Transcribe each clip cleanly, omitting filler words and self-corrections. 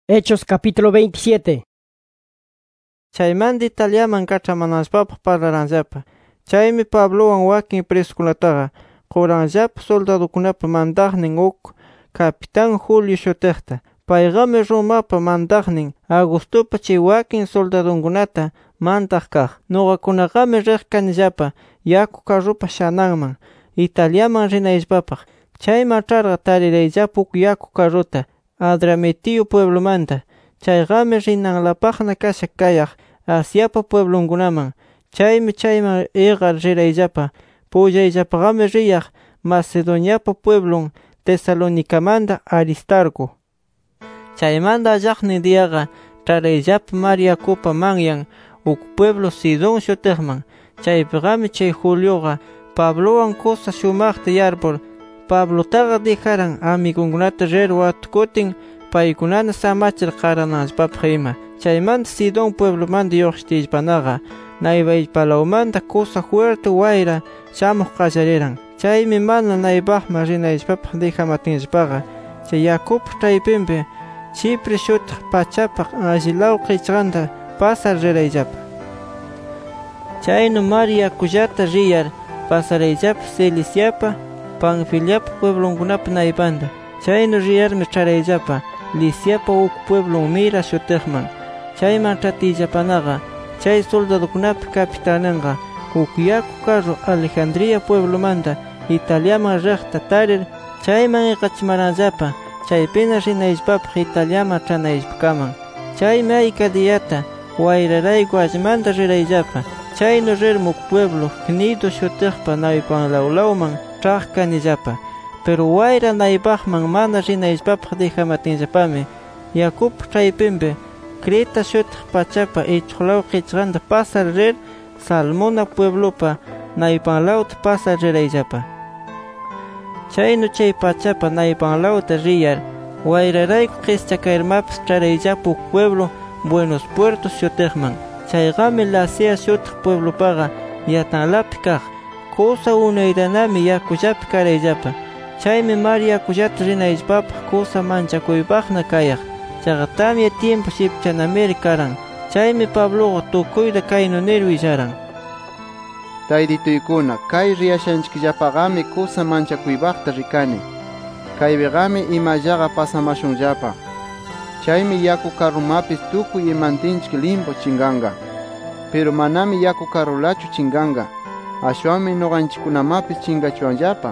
Hechos capítulo 27. Chaymanta Italiaman kach'amananllapapaq parlaranllapa. Chaymi Pablowan wakin presukunataqa quranllapa soldadukunapa mandaqnin uk Capitán Julio shutiqta. Payqami Romapa mandaqnin Augustopa chay wakin soldadunkunata mandaq kaq. Nuqakunaqami riq kanillapa yaku carrupa shananman Italiaman rinayllapapaq. Chayman ch'arqa tarirayllapa uk yaku carruta Adramitio pueblomanta. Chayqami rinanlapaqna kasha kayaq Asiapa pueblonkunaman. Chaymi chayman iqar rirayllapa. Pullayllapaqami riyaq Macedoniapa pueblon Tesalonicamanta Aristarco. Chaymanta allaqnin diaqa ch'arayllapa mar yakupa manyan uk pueblo Sidón shutiqman. Chaypiqami chay Julioqa Pablowan kusa shumaqta yarpur Pablotaqa dijaran amigunkunata rir watukutin paykunana samachir qarananllapapaq ima. Chaymanta Sidón pueblomanta lluqshtiyllapanaqa naypaypalawmanta kusa fuerte wayra shamuq qallariran. Chaymi mana naypaqman rinayllapapaq dijamatinllapaqa chay yakupa chaypinpi Chipre shutiq pachapaq allilaw qichqanta pasar rirayllapa. Chaynu mar yakullata riyar pasarayllapa Ciliciapa Panfiliapa pueblonkunapa naypanta. Chaynu riyarmi ch'arayllapa Liciapa uk pueblon Mira shutiqman. Chayman ch'atiyllapanaqa chay soldadukunapa capitaninqa uk yaku carro Alejandría pueblomanta Italiaman riqta tarir chayman iqachimaranllapa chaypina rinayllapapaq Italiaman ch'anayllapakaman. Chaymi ayka diyata wayrarayku allimanta rirayllapa. Chaynu rirmi uk pueblo Cnido shutiqpa naypanlawlawman ch'aq kanillapa. Pero wayra naypaqman mana rinayllapapaq dijamatinllapami yakupa chaypinpi Creta shutiq pachapa ichuqlaw qichqanta pasar rir Salmona pueblopa naypanlawta pasar rirayllapa. Chaynu chay pachapa naypanlawta riyar wayrarayku qischakayrmapis ch'arayllapa uk pueblo Buenos Puertos shutiqman. Chayqami Lasea shutiq pueblopaqa yatanlapi kaq. Kusa unayranami yakullapi karayllapa. Chaymi mar yakullata rinayllapapaq kusa manchakuypaqna kayaq. Chaqa tamya tiempo shipchanamiri karan. Chaymi Pabloqa tukuyta kaynu nir willaran: Taydituykuna, kay riyashanchikllapaqami kusa manchakuypaqta rikani. Kaypiqami imallaqa pasamashunllapa. Chaymi yaku karrumapis tukuy imantinchik limpo chinganqa. Pero manami yaku karrulachu chinganqa. Ashwanmi nuqanchikkunamapis chingachuwanllapa.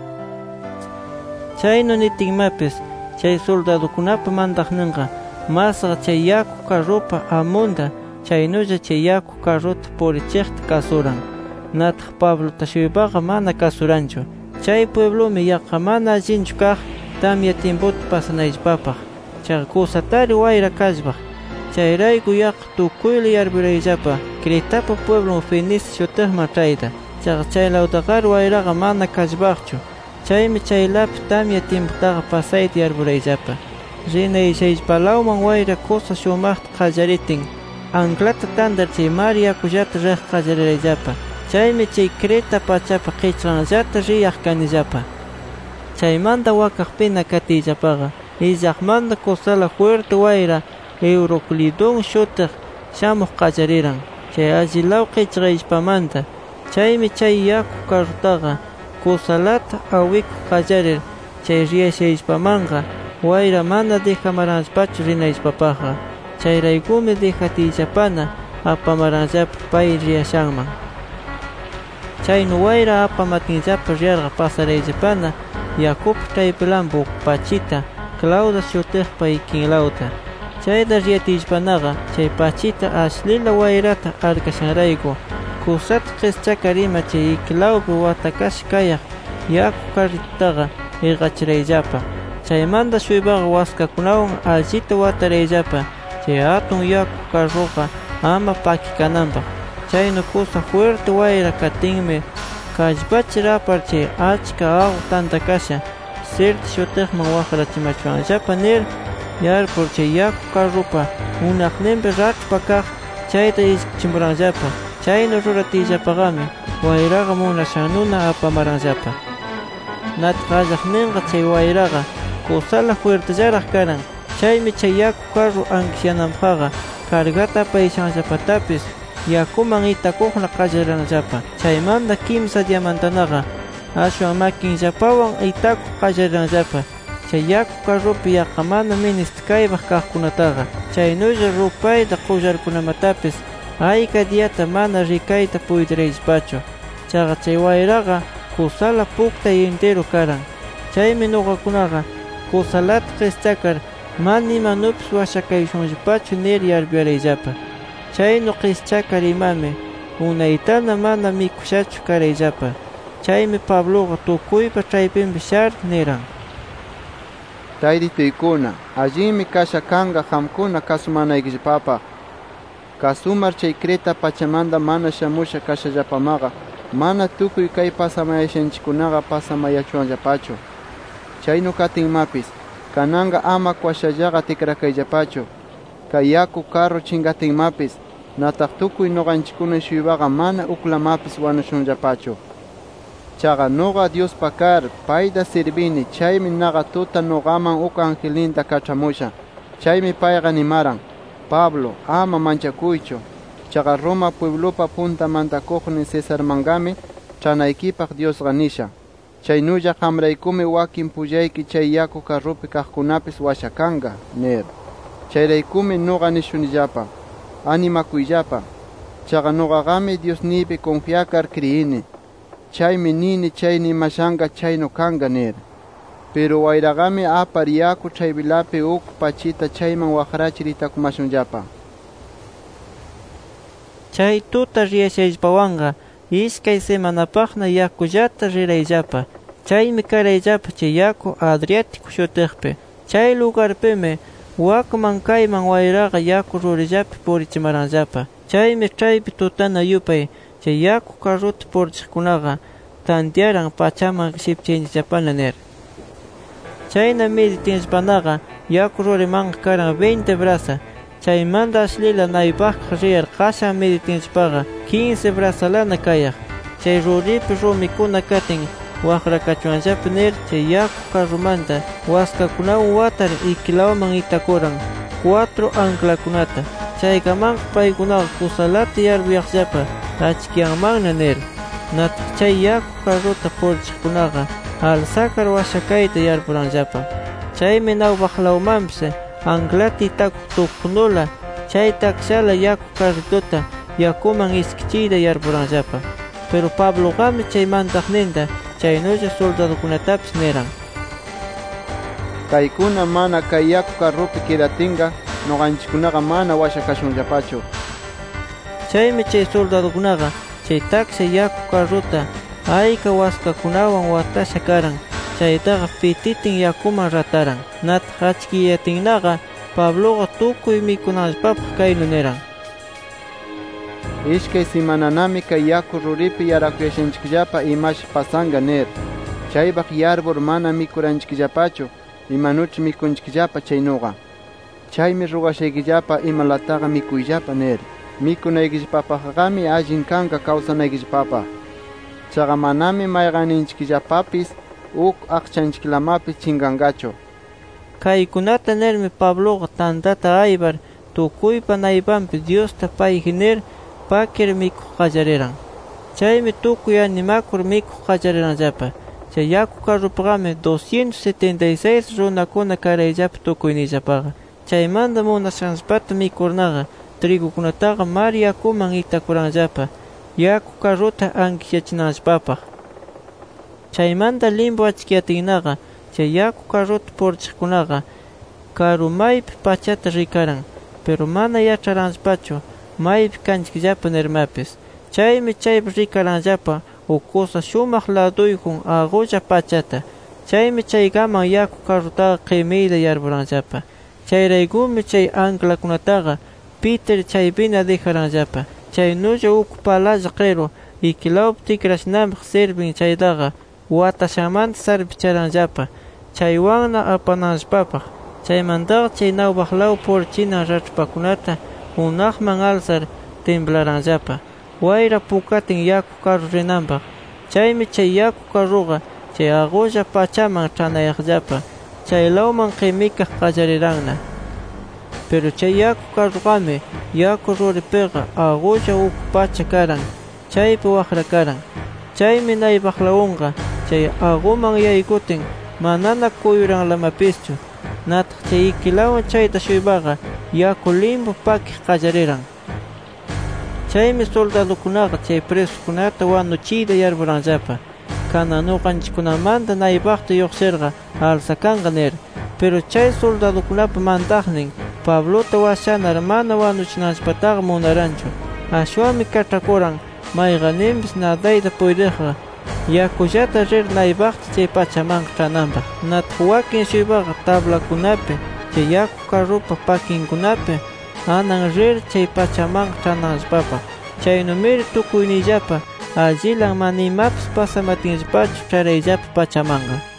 Chaynu nitinmapis chay soldadukunapa mandaqninqa masqa chay yaku carrupa amunta chaynulla chay yaku carruta purichiqta kasuran. Nataq Pablota-shuypaqa mana kasuranchu. Chay pueblomi yaqa mana allinchu kaq tamya timputa pasanayllapapaq. Chaqa kusatari wayra kallpaq. Chayrayku yaqa tukuyla yarpurayllapa Cretapa pueblon Fenice shutiqman chayta. Chaqa chaylawtaqari wayraqa mana kallpaqchu. Chaymi chaylapi tamya tiemputaqa pasayta yarpurayllapa. Rinayllapalawman wayra kusa shumaqta qallaritin anclata tandar chay mar yakullata riq qallarirayllapa. Chaymi chay Creta pachapa qichqanllata riyaq kanillapa. Chaymanta wakaqpina katiyllapaqa illaqmanta kusala fuerte wayra Euroclidón shutiq shamuq qallariran chay allilaw qichqayllapamanta. Chaymi chay yaku carrutaqa kusalata awikuq qallarir chay riyashayllapamanqa wayra mana dijamaranllapachu rinayllapapaqqa. Chayraykumi dijatiyllapana apamaranllapa pay riyashanman. Chaynu wayra apamatinllapa riyarqa pasarayllapana yakupa chaypilanpi uk pachita Clauda shutiqpa ikinlawta. Chayta riyatiyllapanaqa chay pachita ashlila wayrata arkashanrayku kusata qischakar ima chay iklawpi watakash kayaq yaku carritaqa iqachirayllapa. Chaymanta shuypaqa waskakunawan allita watarayllapa chay atun yaku carruqa ama pakikananpaq. Chaynu kusa fuerte wayra katinmi kallpachir apar chay achka agu tantakasha Sirte shutiqman waqrachimachuwanllapa nir yarpur chay yaku carrupa unaqninpi rach'pa kaq chayta ishkichimuranllapa. Chaynu ruratiyllapaqami wayraqa munashannuna apamaranllapa. Nataq allaqninqa chay wayraqa kusala fuertellaraq karan. Chaymi chay yaku carro anquisyananpaqa cargata payshanllapatapis yakuman itakuqla qallaranllapa. Chaymanta kimsa diamantanaqa ashwan makinllapawan itakuq qallaranllapa chay yaku carrupi yaqa mana ministikaybaq kaqkunataqa. Chaynulla rupayta qullarkunamatapis ayka diyata mana rikayta puytirayllapachu. Chaqa chay wayraqa kusala puktay entero karan. Chaymi nuqakunaqa kusalata qischakar mana imanupis washakayushunllapachu nir yarpuyarayllapa. Chaynu qischakar imami unaytana mana mikushachu karayllapa. Chaymi Pabloqa tukuypa chaypinpi shar niran: Taytituykuna, allinmi kasha kanqa qamkuna kasumanaykillapapaq. Kasumar chay Creta pachamanta mana shamusha kashallapamaqa mana tukuy kay pasamayashanchikkunaqa pasamayachuwanllapachu. Chaynu katinmapis kananqa ama kwashallaqa tikrakayllapachu. Kay yaku carro chingatinmapis nataq tukuy nuqanchikkuna shuybaqa mana uklamapis wanushunllapachu. Chaqa nuqa Diospa kar payta sirbini, chaymi naqa tuta nuqaman uk angelinta kach'amusha. Chaymi payqa nimaran: Pablo, ama manchakuychu. Chaqa Roma pueblopa punta mantakuqnin Cesarmanqami ch'anaykipaq Diosqa nisha. Chaynulla qamraykumi wakin pullayki chay yaku carrupi kaqkunapis washakanqa nir. Chayraykumi nuqa nishunillapa: animakuyllapa. Chaqa nuqaqami Diosnipi confiakar kriyini. Chaymi nini chay nimashanqa chaynu kanqa nir. Pero wayraqami apar yaku chaypilapi uk pachita chayman waqrachir itakumashunllapa. Chay tuta riyashayllapawanqa iskay semanapaqna yakullata rirayllapa. Chaymi karayllapa chay yaku Adriático shutiqpi. Chay lugarpimi wakman kayman wayraqa yaku rurillapi purichimaranllapa. Chaymi chaypi tutana yupay chay yaku carruta purichiqkunaqa tantiaran pachaman shipchaynillapana nir. Chayna meditinllapanaqa yaku rurimanqa karan 20 brasa. Chaymanta ashlila naypaqqa riyar qashan meditinllapaqa 15 brasalana kayaq. Chay ruripi rumikuna katin waqrakachuwanllapa nir chay yaku carrumanta waskakunawan watar ikilawaman itakuran 4 anclakunata. Chaykamanqa paykunaqa kusalata yarpuyaqllapa achkiyanmanna nir. Nataq chay yaku carruta purichiqkunaqa alsakar washakayta yarpuranllapa. Chaymi nawpaqlawmanpis anclata itakuq tuqnula chay takshala yaku carrituta yakuman iskichiyta yarpuranllapa. Pero Pabloqami chay mantaqninta chaynulla soldadukunatapis niran: Kaykuna mana kay yaku carrupi kidatinqa nuqanchikkunaqa mana washakashunllapachu. Chaymi chay soldadukunaqa chay taksha yaku carruta ayka waskakunawan watasha karan. Chaytaqa pititin yakuman rataran. Nataq achkiyatinnaqa Pabloqa tukuy mikunanllapapaq kaynu niran: Ishkay simananami kay yaku ruripi yarakuyashanchikllapa imash pasanqa nir. Chaypaq yarbur mana mikuranchikllapachu imanuchi mikunchikllapa chaynuqa. Chaymi rugashaykillapa imalataqa mikuyllapa nir. Mikunaykillapapaqmi allin kanqa kawsanaykillapapaq. Chaqa manami mayqaninchikllapapis uk aqchanchiklamapis chinganqachu. Kaykunata nirmi Pabloqa tantata aybar tukuypa naypanpi Diosta payji nir pakir mikuq qallariran. Chaymi tukuy animakur mikuq qallariranllapa. Chay yaku carrupaqami 276 runakuna karayllapa tukuynillapaqa. Chaymanta munashanllapata mikurnaqa trigukunataqa mar yakuman itakuranllapa yaku carruta anquishachinanllapapaq. Chaymanta limpu achkiyatinnaqa chay yaku carruta purichiqkunaqa karu maypi pachata rikaran, pero mana yach'aranllapachu maypi kanchikllapa nirmapis. Chaymi chaypi rikaranllapa ukusa shumaq laduyjun aqulla pachata. Chaymi chaykaman yaku carrutaqa qimiyta yarpuranllapa. Chayraykumi chay anclakunataqa Peter chaypina dejaranllapa. Chaynulla uk palalla q'iru ikilawpi tikrashnanpaq sirbin chaytaqa watashamanta sarpicharanllapa chaywanna apananllapapaq. Chaymantaqa chay nawpaqlaw purichinan rach'pakunata hunaqman alsar temblaranllapa wayra pukatin yaku carru rinanpaq. Chaymi chay yaku carruqa chay aqulla pachaman ch'anayaqllapa chaylawman qimikaq qallariranna. pero chay yaku karruqami yaku ruripega agulla uk pacha karan, chaypi waqrakaran. Chaymi naybaqlawunqa chay aguman yaykutin manana kuyuranlamapischu, nataq chay ikilawan chayta shuybaqa yaku limpu pakiq qallariran. Chaymi soldadukunaqa chay presukunata wanuchiyta yarpuranllapa, kanan nuqanchikkunamanta naybaqta lluqsirqa alsakanqa nir. Pero chay soldadukunapa mantaqnin Pablota washanar mana wanuchinanchikpataqa munaranchu. Ashwanmi kach'akuran mayqanninpis nadayta puytiqqa yakullata rir naybaqta chay pachamanqa ch'ananpaq. Nataq wakin shuypaqa tablakunapi chay yaku karrupa pakinkunapi anan rir chay pachamanqa ch'ananllapapaq. Chaynumiri tukuyniyllapa allilan mana imapis pasamatinllapachu ch'arayllapa pachamanqa.